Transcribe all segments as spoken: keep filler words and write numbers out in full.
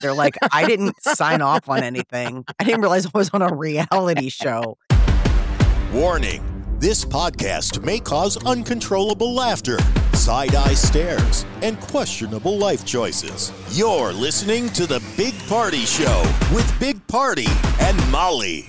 They're like, I didn't sign off on anything. I didn't realize I was on a reality show. Warning, this podcast may cause uncontrollable laughter, side-eye stares, and questionable life choices. You're listening to The Big Party Show with Big Party and Molly.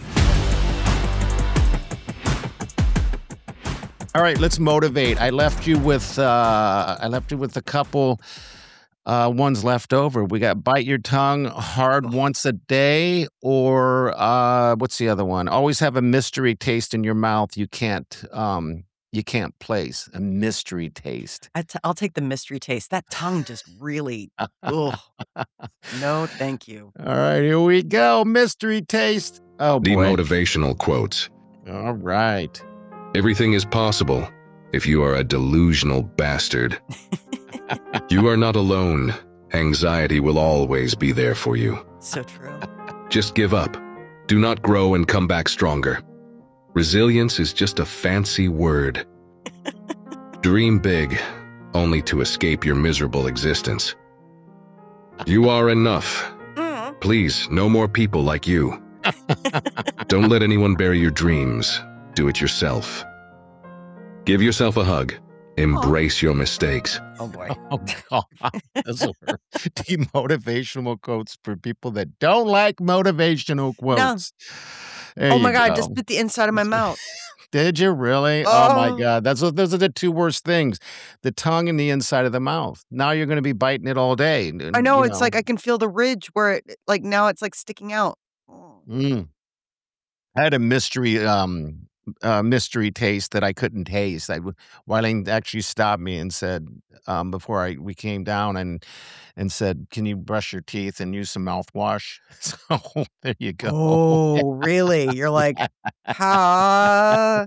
All right, let's motivate. I left you with uh, I left you with a couple uh, ones left over. We got bite your tongue hard once a day, or uh, what's the other one? Always have a mystery taste in your mouth. You can't um, you can't place a mystery taste. I t- I'll take the mystery taste. That tongue just really, ugh. No, thank you. All right, here we go. Mystery taste. Oh boy. Demotivational quotes. All right. Everything is possible if you are a delusional bastard. You are not alone. Anxiety will always be there for you. So true. Just give up. Do not grow and come back stronger. Resilience is just a fancy word. Dream big, only to escape your miserable existence. You are enough. Please, no more people like you. Don't let anyone bury your dreams. Do it yourself. Give yourself a hug. Embrace your mistakes. Oh, boy. Oh, God. Those are demotivational quotes for people that don't like motivational quotes. There Oh, you my God. go. Just bit the inside of my mouth. Did you really? Oh, my Oh. God. That's what, those are the two worst things. The tongue and the inside of the mouth. Now you're going to be biting it all day. and, I know. you It's like I can feel the ridge where it, like, now it's like sticking out. Oh. Mm. I had a mystery um uh, mystery taste that I couldn't taste. I, Wileen actually stopped me and said um, before I we came down and and said, "Can you brush your teeth and use some mouthwash?" So there you go. Oh, really? You're like, ha.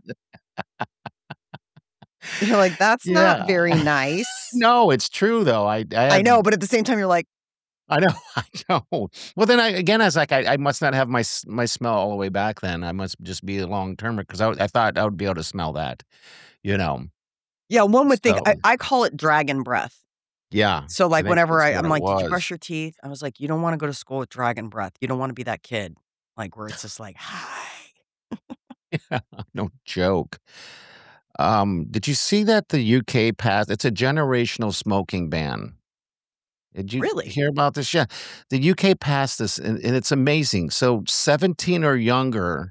You're like, that's Yeah. not very nice. No, it's true though. I I, I had- know, but at the same time, you're like, I know. I know. Well, then I again, I was like, I, I must not have my s- my smell all the way back. Then I must just be a long termer because I, I thought I would be able to smell that. You know. yeah, one would think, I, So- I call it dragon breath. Yeah. So, like, think whenever that's I, what I'm it like, did you was. brush your teeth? I was like, you don't want to go to school with dragon breath. You don't want to be that kid, like, where it's just like, hi. No joke. Um, did you see that the U K passed? It's a generational smoking ban. Did you Really? hear about this? Yeah, the U K passed this, and, and it's amazing. So seventeen or younger,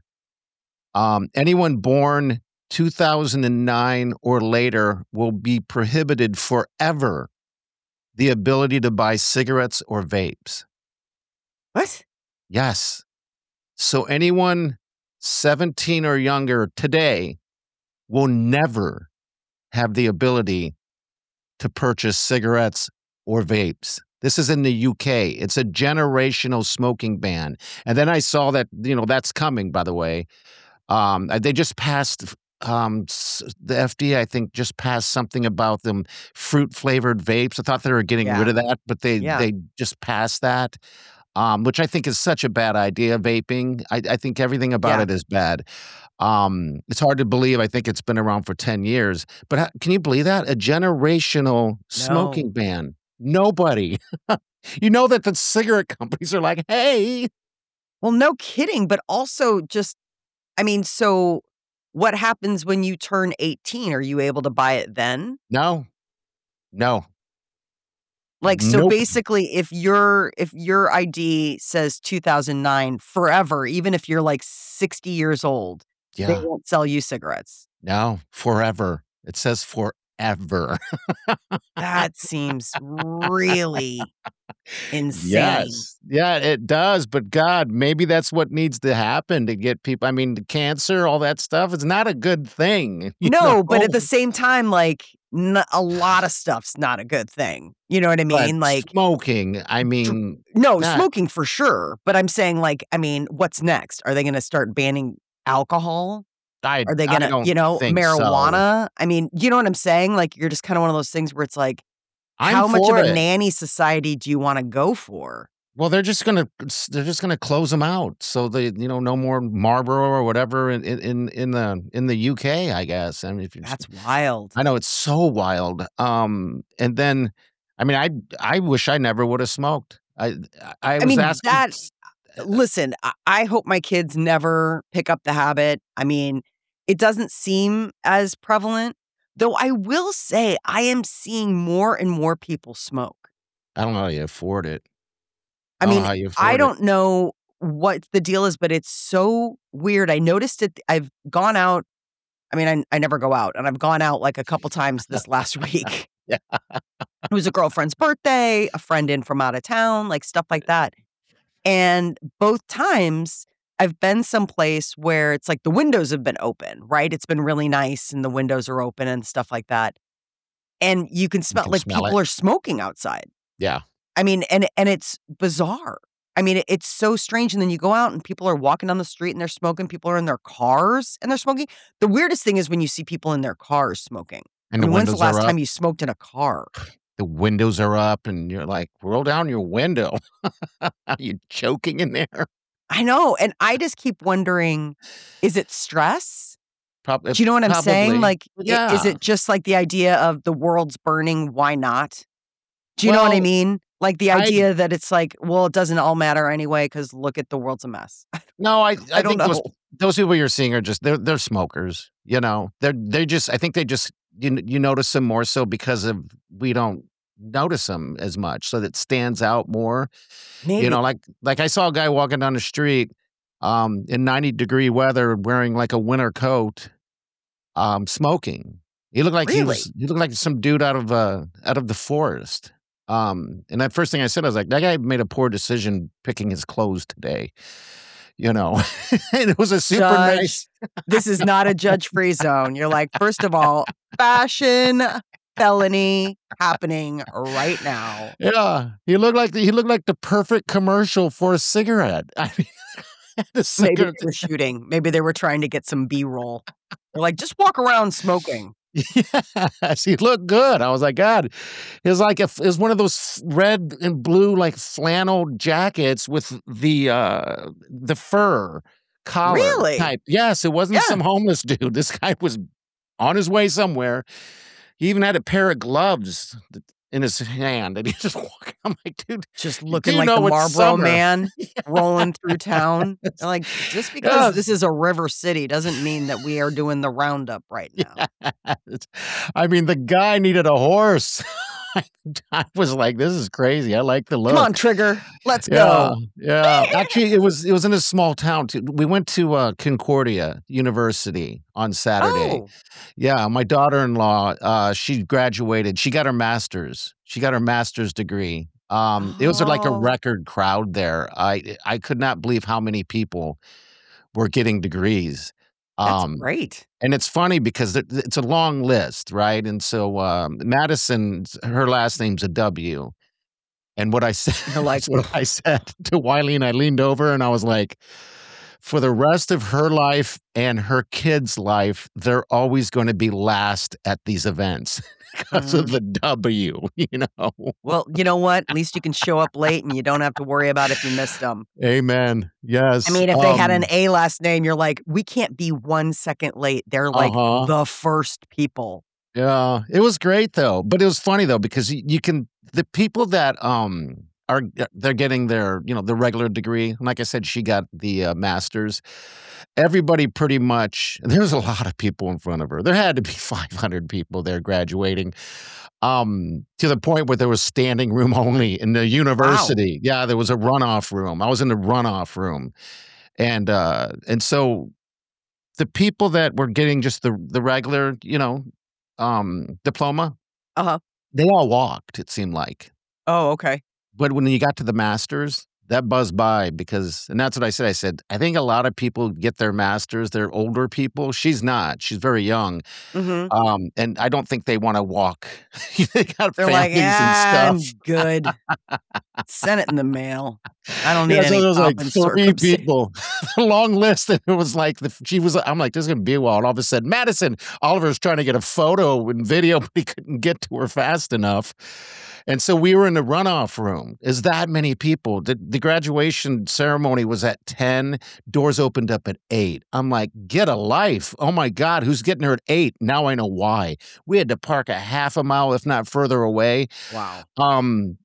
um, anyone born two thousand nine or later will be prohibited forever the ability to buy cigarettes or vapes. What? Yes. So anyone seventeen or younger today will never have the ability to purchase cigarettes or vapes. This is in the U K. It's a generational smoking ban. And then I saw that, you know, that's coming, by the way. Um, uh, they just passed, um, s- the F D A, I think, just passed something about them fruit flavored vapes. I thought they were getting Yeah. rid of that, but they, Yeah. they just passed that. Um, which I think is such a bad idea, vaping. I, I think everything about Yeah. it is bad. Um, it's hard to believe. I think it's been around for ten years. But how, can you believe that? A generational smoking No. ban. Nobody. You know that the cigarette companies are like, hey. Well, no kidding. But also just, I mean, so what happens when you turn eighteen? Are you able to buy it then? No. No. Like, so Nope. basically, if your if your I D says two thousand nine forever, even if you're like sixty years old, they Yeah. won't sell you cigarettes. No. Forever. It says forever. That seems really insane. Yes. Yeah, it does. But God, maybe that's what needs to happen to get people. I mean, the cancer, all that stuff, it's not a good thing. you No, but know? at the same time, like, n- a lot of stuff's not a good thing. You know what I But mean? Like, smoking, I mean, no, not- smoking for sure. But I'm saying, like, I mean, what's next? Are they going to start banning alcohol? I, Are they I gonna, don't you know, think so. marijuana? I mean, you know what I'm saying? Like, you're just kind of one of those things where it's like, I'm how much of for a it. nanny society do you want to go for? Well, they're just gonna they're just gonna close them out. So they, you know, no more Marlboro or whatever in in in the in the U K, I guess. I mean, if you That's wild. I know it's so wild. Um, and then, I mean, I I wish I never would have smoked. I I I was mean, asking that listen, I I hope my kids never pick up the habit. I mean, it doesn't seem as prevalent, though I will say I am seeing more and more people smoke. I don't know how you afford it. I I don't mean, know how you I afford it. don't know what the deal is, but it's so weird. I noticed it. I've gone out. I mean, I I never go out, and I've gone out like a couple times this last week. Yeah. It was a girlfriend's birthday, a friend in from out of town, like stuff like that. And both times I've been someplace where it's like the windows have been open, right? It's been really nice and the windows are open and stuff like that. And you can You smell can like smell it. people are smoking outside. Yeah. I mean, and and it's bizarre. I mean, it, it's so strange. And then you go out and people are walking down the street and they're smoking. People are in their cars and they're smoking. The weirdest thing is when you see people in their cars smoking. And I the mean, when's the windows are last up. time you smoked in a car? The windows are up, and you're like, "Roll down your window." Are you choking in there? I know. And I just keep wondering, is it stress? Prob uh, Do you know what I'm saying? probably. Like, i is Yeah. it just like the idea of the world's burning, why not? Do you know what I Well, mean? Like the I idea that it's like, well, it doesn't all matter anyway because look at the world's a mess. no, I I I don't think those know. those people you're seeing are just they're they're smokers, you know? They're they just I think they just you n you notice them more so because of we don't notice them as much, so that stands out more. You Maybe. know, like like I saw a guy walking down the street, um, in ninety degree weather wearing like a winter coat, um, smoking. He looked like he Really? was he looked like some dude out of, uh, out of the forest. Um, and that first thing I said, I was like, "That guy made a poor decision picking his clothes today." You know? And it was a super Judge. nice This is not a judge-free zone. You're like, first of all, fashion felony happening right now. Yeah, he looked like the he looked like the perfect commercial for a cigarette. I mean, the Maybe cigarette they were shooting. Maybe they were trying to get some B-roll. They're like, just walk around smoking. Yes, he looked good. I was like, "God." It was like if it was one of those red and blue, like, flannel jackets with the, uh, the fur collar Really? type. Yes, it wasn't Yeah. some homeless dude. This guy was on his way somewhere. He even had a pair of gloves th in his hand, and he just walking. I'm like, "Dude, Just you looking do like the know it's Marlboro summer." Man Yes. rolling through town. They're like, just because Yes. this is a river city doesn't mean that we are doing the roundup right now. Yes. I mean, the guy needed a horse. I was like, "This is crazy. I like the Come on, look." Trigger. Let's Yeah, go. yeah. Actually, it was it was in a small town too. We went to, uh, Concordia University on Saturday. Oh. Yeah, my daughter-in-law, uh, she graduated. She got her master's. She got her master's degree. Um, it was, like, a Oh, record crowd there. I I could not believe how many people were getting degrees. that's Um, great. and it's funny because it it's a long list, right? And so, um, Madison's her last name's a W. And what I said You're like, that's what I said to Wiley, and I leaned over and I was like, "For the rest of her life and her kids' life, they're always gonna be last at these events because of mhm. the W," you know? Well, you know what? At least you can show up late and you don't have to worry about if you missed them. Amen. I Yes. mean, if they had an Um A last name, you're like, we can't be one second late. They're like Uh-huh. the first people. Yeah, it was great though, but it was funny though because you, you can the people that um are uh, they're getting their you know the regular degree. Like I said, she got the uh, master's. Everybody pretty much. There's a lot of people in front of her. There had to be five hundred people there graduating. Um, to the point where there was standing room only in the Wow. university. Yeah, there was a runoff room. I was in the runoff room, and uh, and so the people that were getting just the the regular, you know, um, diploma, Uh-huh. they all walked, it seemed like. Oh, okay. But when you got to the masters, that buzzed by because and that's what I said. I said, "I think a lot of people get their masters, they're older people." She's not. She's very young. Mhm. Um, and I don't think they wanna walk. They got They're like, families and "Yeah, I'm stuff. good. Send it in the mail. I don't need Yeah, so any there was like pomp and three circumstance." people, a long list, and it was like the she was I'm like, "This is gonna be a while," and all of a sudden, Madison, Oliver's trying to get a photo and video, but he couldn't get to her fast enough, and so we were in the runoff room. Is that many people? The the graduation ceremony was at ten, doors opened up at eight. I'm like, "Get a life. Oh my god, who's getting her at eight?" Now I know why. We had to park a half a mile, if not further away. Wow. Um,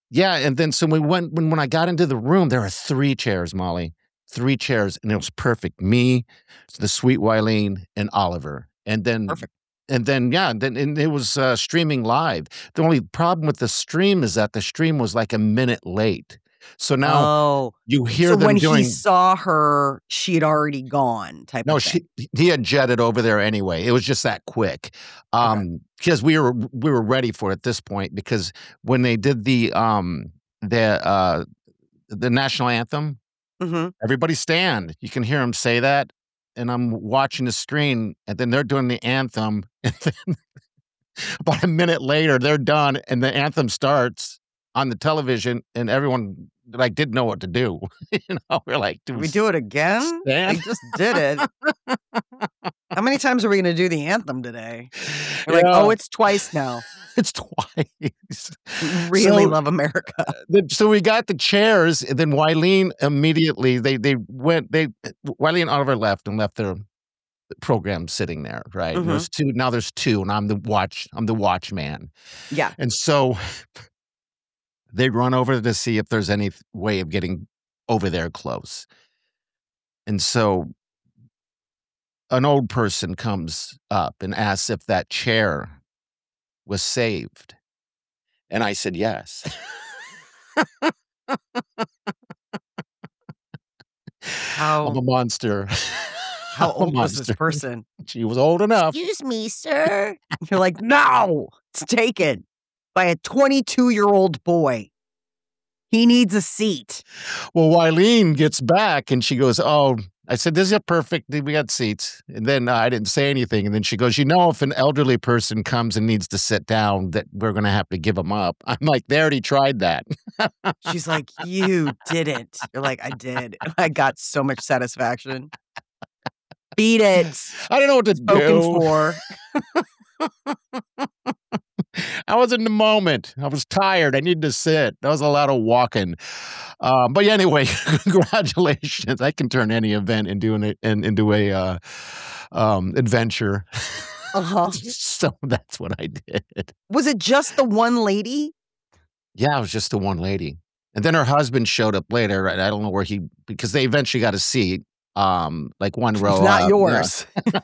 Yeah, and then so we went when when I got into the room, there were three chairs, Molly. three chairs, and it was perfect. Me, the sweet Wileen, and Oliver. And then Perfect. and then, yeah, and then and it was, uh, streaming live. The only problem with the stream is that the stream was, like, a minute late. So now Oh, you hear so when them he doing saw her, she'd already gone type No, of thing. she he had jetted over there anyway. It was just that quick. Okay. Um, because we were we were ready for it at this point because when they did the, um, the, uh, the national anthem, Mhm. everybody stand. You can hear 'em say that, and I'm watching the screen, and then they're doing the anthem, and then about a minute later, they're done, and the anthem starts on the television, and everyone, like, didn't know what to do. You know? We're like, "Do Can we we s do it again? They stand?" just did it. How many times are we gonna do the anthem today? They're like, Yeah. "Oh, it's twice now." It's twice. We really So, love America. uh, then so we got the chairs, and then Wileen immediately they they went they Wileen and Oliver left and left their program sitting there, right? And Mhm. there's two now there's two, and I'm the watch I'm the watchman. Yeah. And so they run over to see if there's any th way of getting over there close. And so an old person comes up and asks if that chair was saved. And I said, "Yes." I'm a How monster. how I'm a old was this monster. person? She was old enough. "Excuse me, sir." You're like, "No, it's taken by a twenty-two-year-old boy. He needs a seat." Well, Wileen gets back and she goes, "Oh," I said, "This is perfect. We got seats." And then uh, I didn't say anything. And then she goes, "You know, if an elderly person comes and needs to sit down, that we're going to have to give them up." I'm like, "They already tried that." She's like, "You didn't." You're like, "I did." And I got so much satisfaction. Beat it. I don't know what to Spoken do. for. I was in the moment. I was tired. I needed to sit. That was a lot of walking. Um, but yeah, anyway, congratulations. I can turn any event into an in, into a uh, um, adventure. Uh-huh. So that's what I did. Was it just the one lady? Yeah, it was just the one lady. And then her husband showed up later. Right? I don't know where he because they eventually got a seat. Um, like one row. It's not up. yours.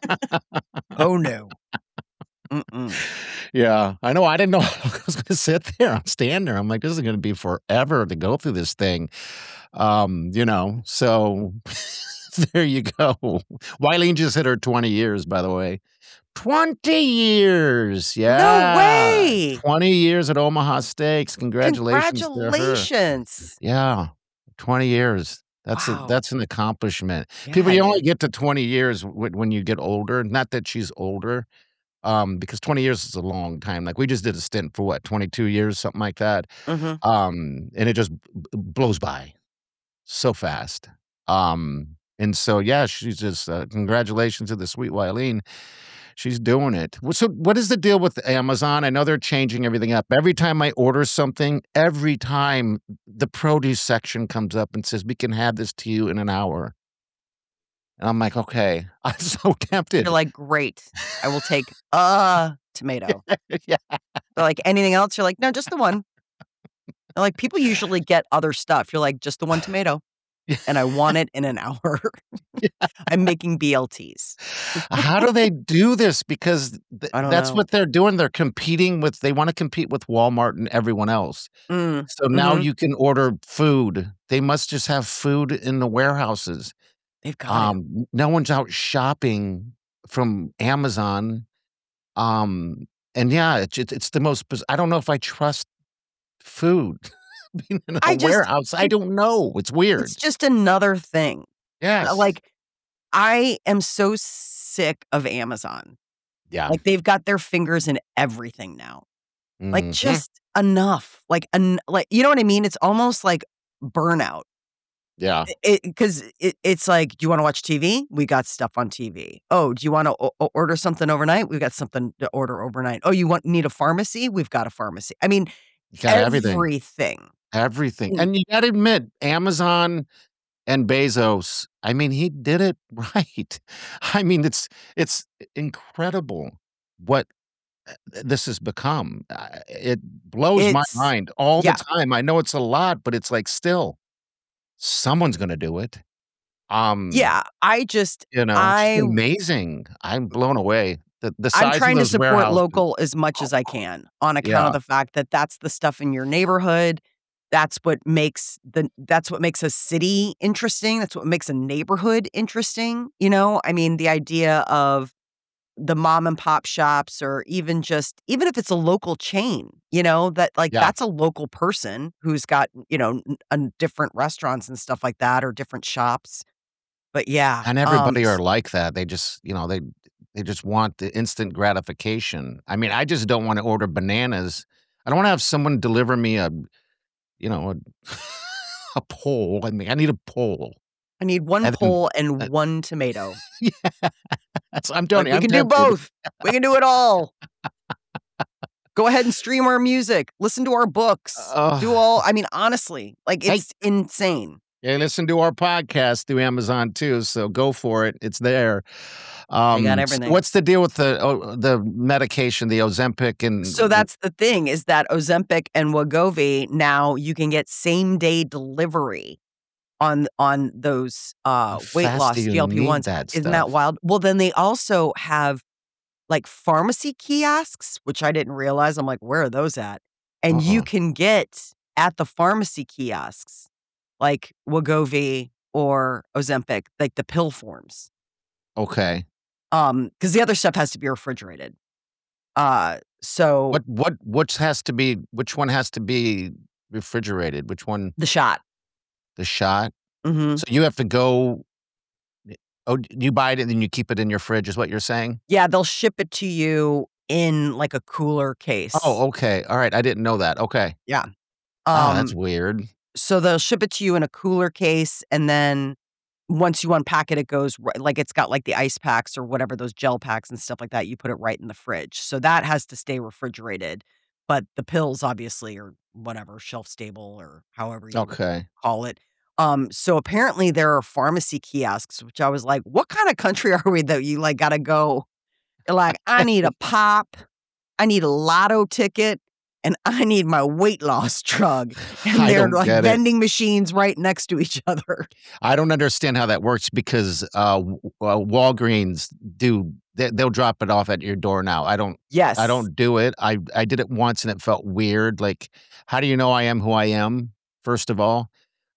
Oh, no. Mm-mm. Yeah, I know. I didn't know I was gonna sit there. I'm standing there. I'm like, this is gonna be forever to go through this thing. Um, you know, so there you go. Wileen just hit her twenty years, by the way. twenty years. No Yeah. way. twenty years at Omaha Steaks. Congratulations to her. Congratulations. Yeah. twenty years. That's a Wow. that's an accomplishment. Yeah, People, you it only is. get to twenty years w when you get older. Not that she's older. Um, because twenty years is a long time. Like, we just did a stint for what, twenty-two years, something like that. Mhm. Um, and it just b b blows by so fast. Um, and so, yeah, she's just, uh, congratulations to the sweet Wileen. She's doing it. Well, so what is the deal with Amazon? I know they're changing everything up. Every time I order something, every time the produce section comes up and says, "We can have this to you in an hour." And I'm like, "Okay." I'm so tempted. You're like, "Great. I will take a tomato." Yeah. They're like, "Anything else?" You're like, "No, just the one." They're like, "People usually get other stuff." You're like, "Just the one tomato, and I want it in an hour." I'm making B L Ts. How do they do this? Because th I don't that's know. what they're doing. They're competing with they wanna compete with Walmart and everyone else. Mm. So now Mhm. you can order food. They must just have food in the warehouses. They've got it. Um, n no one's out shopping from Amazon. Um, and yeah, it's it's it's the most biz I don't know if I trust food being in a I just warehouse. I it don't know. It's weird. it's just another thing. Uh, Yes. like, I am so sick of Amazon. Yeah. Like, they've got their fingers in everything now. Like, Mhm. just enough. Like, en like, you know what I mean? It's almost like burnout. Yeah. It it 'cause it it's like, "Do you wanna watch T V? We got stuff on T V. Oh, do you wanna o o order something overnight? We've got something to order overnight. Oh, you want need a pharmacy? We've got a pharmacy." I mean, You got everything. everything. Everything. Mm. And you gotta admit, Amazon and Bezos, I mean, he did it right. I mean, it's it's incredible what this has become. Uh, it blows my It's mind all the yeah. time. I know it's a lot, but it's like still someone's gonna do it. Um, Yeah, I just you know, it's just I amazing. I'm blown away. The the I'm size of trying to those support warehouses. local as much as I can on account of Yeah, the fact that that's the stuff in your neighborhood. That's what makes the that's what makes a city interesting. That's what makes a neighborhood interesting, you know? I mean, the idea of the mom and pop shops or even just even if it's a local chain, you know, that like yeah, that's a local person who's got, you know, n- n- different restaurants and stuff like that or different shops. But yeah, and um everybody are s- like that. They just, you know, they they just want the instant gratification. I mean, I just don't wanna order bananas. I don't wanna have someone deliver me a, you know, a a pole. I mean, I need a pole. I need one And then pole and uh, one tomato. yeah, that's I'm Like telling you, we I'm can do tempted. both. We can do it all. Go ahead and stream our music, listen to our books, do Oh, all I mean, honestly, like hey, it's insane. yeah, listen to our podcast through Amazon too, so go for it. It's there. They got Um, s everything. what's the deal with the oh, the medication, the Ozempic and So w that's the thing is that Ozempic and Wegovy, now you can get same day delivery on on those, how uh, weight fast do loss you need G L P ones. that Isn't that stuff? wild? Well, then they also have, like, pharmacy kiosks, which I didn't realize. I'm like, "Where are those at?" And you Uh-uh. can get at the pharmacy kiosks, like Wegovy or Ozempic, like the pill forms. Okay. Um, because the other stuff has to be refrigerated. Uh, so What what which has to be which one has to be refrigerated? Which one? the shot. The shot? Mhm. So you have to go oh, d you buy it and then you keep it in your fridge is what you're saying? Yeah, they'll ship it to you in, like, a cooler case. Oh, okay. Alright, I didn't know that. Okay. Yeah. Ah, that's Um, weird. so they'll ship it to you in a cooler case, and then once you unpack it, it goes ri like, it's got, like, the ice packs or whatever, those gel packs and stuff like that, you put it right in the fridge. So that has to stay refrigerated, but the pills obviously are whatever, shelf stable or however you Okay. call it. Um, so apparently there are pharmacy kiosks, which I was like, "What kinda country are we that you, like, gotta go?" You're like, "I need a pop, I need a lotto ticket, and I need my weight loss drug." And I they're, don't like, get it. vending machines right next to each other. I don't understand how that works because, uh, w uh, Walgreens do they they'll drop it off at your door now. I don't I Yes. don't do it. I I did it once and it felt weird, like, how do you know I am who I am, first of all?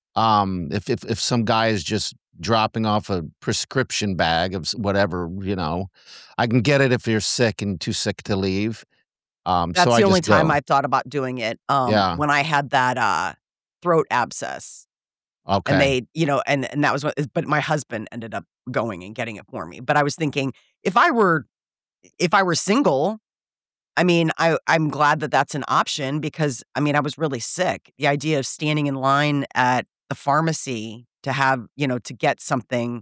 Um, if if if some guy is just dropping off a prescription bag of s whatever, you know, I can get it if you're sick and too sick to leave, um, so That's I the only just time go. I've thought about doing it, um, Yeah, when I had that, uh, throat abscess, and okay. they you know, and and that was what but my husband ended up going and getting it for me, but I was thinking, if I were if I were single, I mean, I I'm glad that that's an option because, I mean, I was really sick. The idea of standing in line at the pharmacy to have, you know, to get something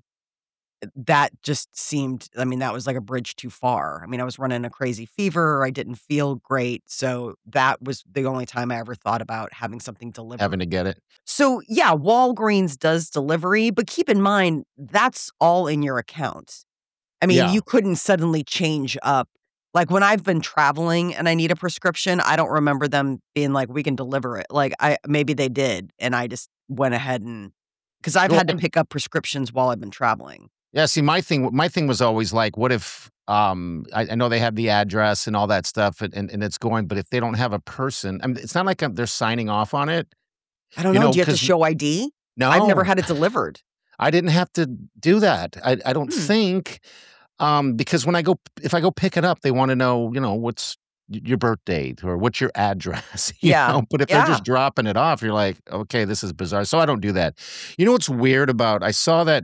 that just seemed, I mean, that was like a bridge too far. I mean, I was running a crazy fever, I didn't feel great, so that was the only time I ever thought about having something Having delivered. to get it. So, yeah, Walgreens does delivery, but keep in mind, that's all in your account. I mean, Yeah. you couldn't suddenly change up. Like, when I've been traveling and I need a prescription, I don't remember them being like, "We can deliver it." Like, I maybe they did, and I just went ahead and because 'cause I've Well, had to pick up prescriptions while I've been traveling. yeah, see, my thing my thing was always like, what if, um, I I know they have the address and all that stuff and and and it's going, but if they don't have a person I mean, it's not like, um, they're signing off on it, I don't you know, know, do you have to because show I D? I've never no, had it delivered. I didn't have to do that. I I don't Hmm, think, um, because when I go if I go pick it up, they wanna know, you know, what's y your birth date or what's your address, you yeah, know? But if they're yeah. just dropping it off, you're like, "Okay, this is bizarre." So I don't do that. You know what's weird about I saw that,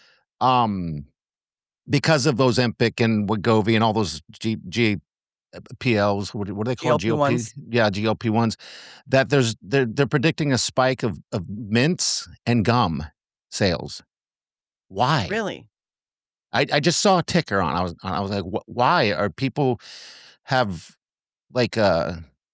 um because of those Ozempic and Wegovy and all those G G uh, P Ls, what are what are they called? G L P? G L P ones. Yeah, G L P ones, that there's they're they're predicting a spike of of mints and gum sales. Why? Really? I I just saw a ticker on. I was I was like, "Wh why are people have like, uh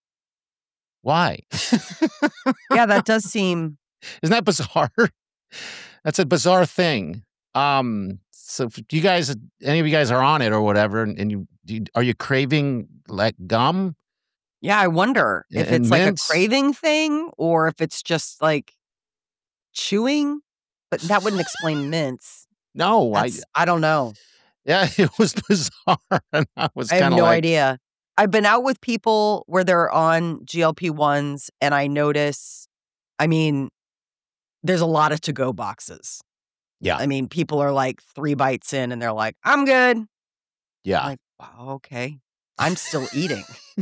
why?" Yeah, that does seem Isn't that bizarre? That's a bizarre thing. Um, so if you guys, any of you guys are on it or whatever, and, and you, do you are you craving like gum Yeah, I wonder and, if and it's like a mints? craving thing or if it's just like chewing, but that wouldn't explain mints. No, I That's I don't know. yeah, it was bizarre, and I was I have kind of no like, idea. I've been out with people where they're on G L P ones, and I notice, I mean, there's a lot of to-go boxes. yeah, I mean, people are like three bites in, and they're like, "I'm good." I'm yeah, like, "Wow, okay. I'm still eating."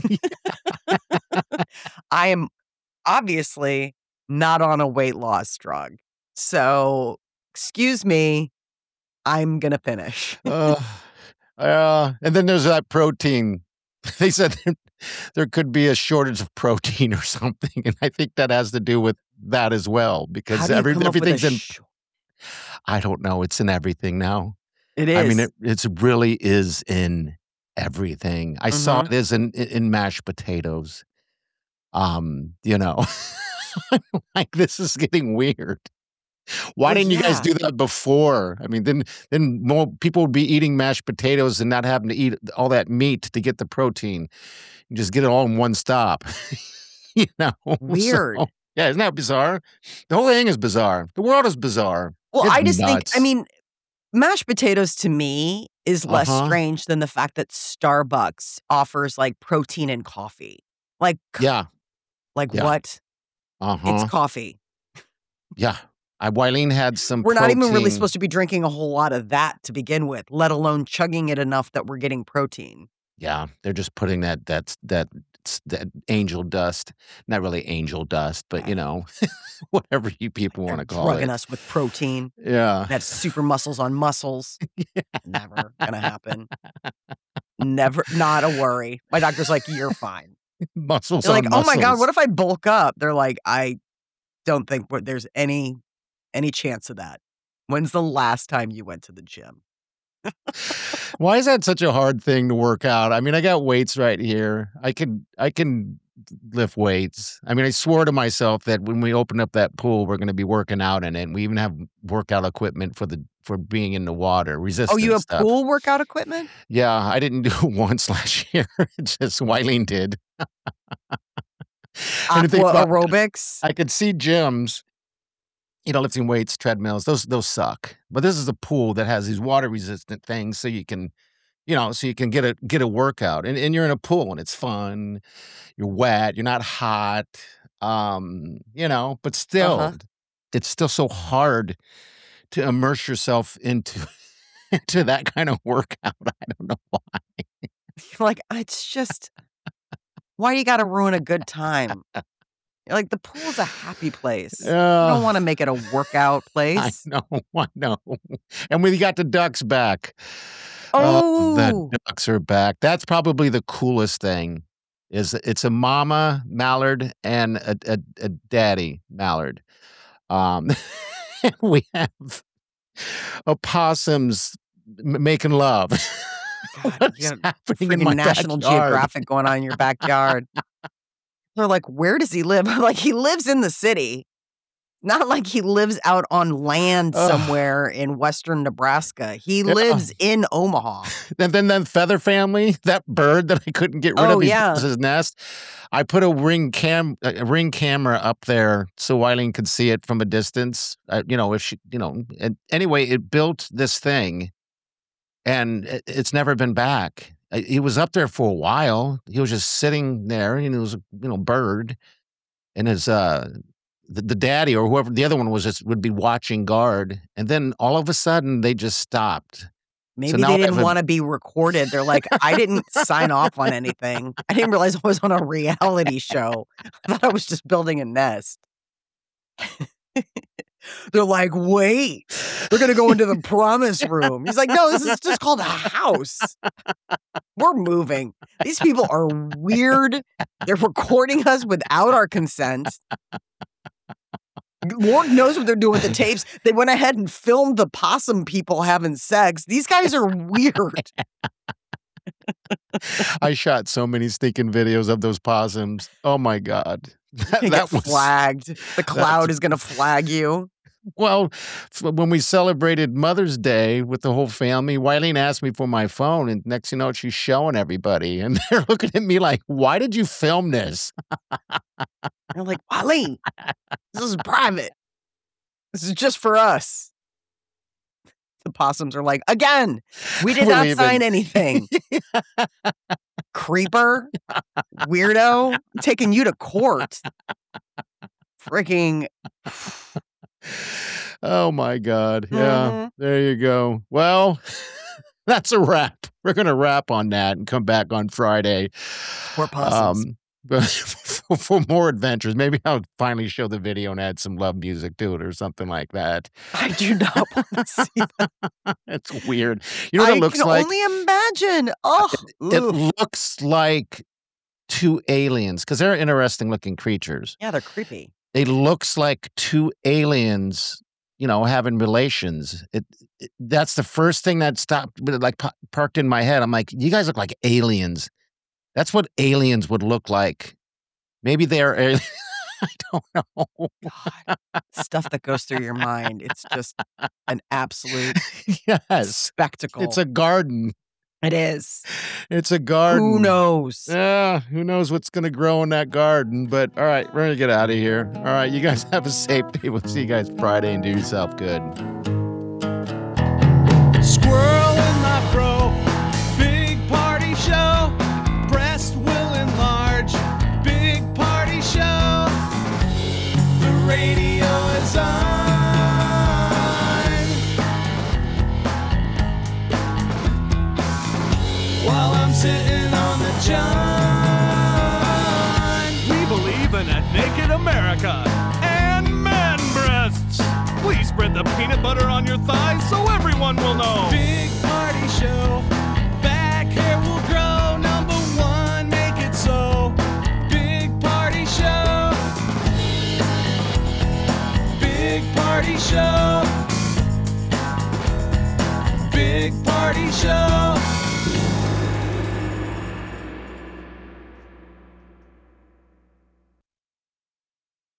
I am obviously not on a weight loss drug. So, excuse me, I'm gonna finish. uh, uh, and then there's that protein. They said there, there could be a shortage of protein or something, and I think that has to do with that as well How because do you every come up with a everything's in. sh I don't know. It's in everything now. It I mean, is. it it's really is in everything. I saw Mhm. it is in in in mashed potatoes. Um, you know, I'm like this is getting weird. Why Well, didn't you guys yeah. do that before? I mean, then then more people would be eating mashed potatoes and not having to eat all that meat to get the protein. You just get it all in one stop. You know? So, Weird. yeah, isn't that bizarre? The whole thing is bizarre. The world is bizarre. Well, It's I just think, I nuts. mean, mashed potatoes to me is less Uh-huh. strange than the fact that Starbucks offers like protein and coffee. Like, c- Yeah. like Yeah. what? It's Uh-huh. coffee. Yeah. I Wileen had some We're not even really protein. supposed to be drinking a whole lot of that to begin with, let alone chugging it enough that we're getting protein. Yeah, they're just putting that that's that s- that angel dust. Not really angel dust, but you know, whatever you people They're want to call drugging it. us with protein. Yeah. That's super muscles on muscles. Never gonna happen. Never, not a worry. My doctor's like, "You're fine." Muscles They're on like, "Oh my god, muscles. what if I bulk up?" They're like, "I don't think what there's any any chance of that." When's the last time you went to the gym? Why is that such a hard thing to work out? I mean, I got weights right here. I can I can lift weights. I mean, I swore to myself that when we open up that pool, we're going to be working out in it. And we even have workout equipment for the for being in the water, Oh, resistance you have stuff. pool workout equipment? Yeah, I didn't do it once last year. It's just Wileen did. And the thing Aqua about aerobics? I could see gyms, you know, lifting weights, treadmills, those those suck. But this is a pool that has these water resistant things so you can, you know, so you can get a get a workout. And and you're in a pool and it's fun. You're wet, you're not hot. Um, you know, but still Uh-huh. it's still so hard to immerse yourself into into that kind of workout. I don't know why. You're like, "It's just why you gotta ruin a good time?" You're like, "The pool's a happy place. You Uh, don't wanna make it a workout I place." know, I know. And we got the ducks back. Oh, the Oh! ducks are back. That's probably the coolest thing is it's a mama mallard and a a, a daddy mallard. Um, we have opossums m- making love. God, What you is got happening in friggin' my National backyard? Geographic going on in your backyard. They're like, "Where does he live?" I'm like, "He lives in the city." Not like he lives out on land Ugh, somewhere in western Nebraska. He yeah. lives in Omaha. And then that feather family, that bird that I couldn't get rid Oh, of, he yeah. builds his nest. I put a ring cam, a ring camera up there so Wileen could see it from a distance. Uh, you know, if she, you know, and anyway, it built this thing, and it, it's never been back. Uh, He was up there for a while. He was just sitting there, and it was a you know bird, and his uh the, the daddy or whoever the other one was just would be watching guard, and then all of a sudden they just stopped. So Maybe now they I have didn't a wanna be recorded. They're like, "I didn't sign off on anything. I didn't realize I was on a reality show. I thought I was just building a nest." They're like, "Wait, they're gonna go into the promise room." He's like, "No, this is just called a house. We're moving. These people are weird. They're recording us without our consent. Lord knows what they're doing with the tapes. They went ahead and filmed the possum people having sex. These guys are weird." I shot so many stinking videos of those possums. Oh my god. You're That, gonna that get was flagged. The that's cloud is gonna flag you. Well, f- when we celebrated Mother's Day with the whole family, Wileen asked me for my phone, and next you know, she's showing everybody, and they're looking at me like, "Why did you film this?" They're like, Wileen, this is private. This is just for us. The possums are like, again, we did We're not leaving. sign anything. Creeper, weirdo, I'm taking you to court. Freaking. Oh my God. Yeah, Mhm. there you go. Well, that's a wrap. We're going to wrap on that and come back on Friday. Poor possums. Um, but for, for more adventures, maybe I'll finally show the video and add some love music to it or something like that. I do not want to see that. It's weird. You know what I it looks can like? only imagine. Oh, It looks like two aliens because they're interesting looking creatures. yeah, they're creepy. It looks like two aliens, you know, having relations. It, it that's the first thing that stopped, like pa- parked in my head. I'm like, you guys look like aliens. That's what aliens would look like. Maybe they're aliens. I don't know. God, stuff that goes through your mind. It's just an absolute Yes, spectacle. it's a garden. It is. It's a garden. Who knows? Yeah, who knows what's going to grow in that garden. But all right, we're going to get out of here. All right, you guys have a safe day. We'll see you guys Friday and do yourself good. Squirrel in my fro, big party show. Breast will enlarge, big party show. The radio is on. While I'm sitting on the john. We believe in a naked America and man breasts. Please spread the peanut butter on your thighs so everyone will know. Big party show. Back hair will grow. Number one, make it so. Big party show. Big party show. Big party show.